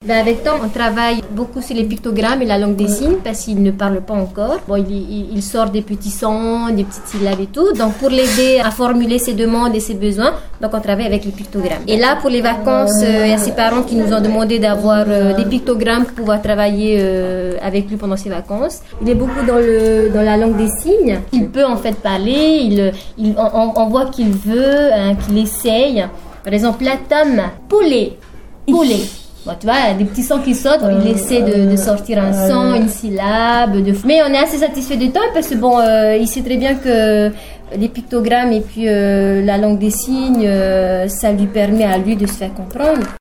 Ben avec Tom, on travaille beaucoup sur les pictogrammes et la langue des signes parce qu'il ne parle pas encore. Bon, il sort des petits sons, des petites syllabes et tout. Donc, pour l'aider à formuler ses demandes et ses besoins, donc on travaille avec les pictogrammes. Et là, pour les vacances, il y a ses parents qui nous ont demandé d'avoir des pictogrammes pour pouvoir travailler avec lui pendant ses vacances. Il est beaucoup dans la langue des signes. Il peut en fait parler. On voit qu'il veut, qu'il essaye. Par exemple, la tome, poulet. Bon, tu vois, des petits sons qui sortent, il essaie de sortir un son, une syllabe. Mais on est assez satisfait de Tom parce que bon, il sait très bien que les pictogrammes et puis la langue des signes, ça lui permet à lui de se faire comprendre.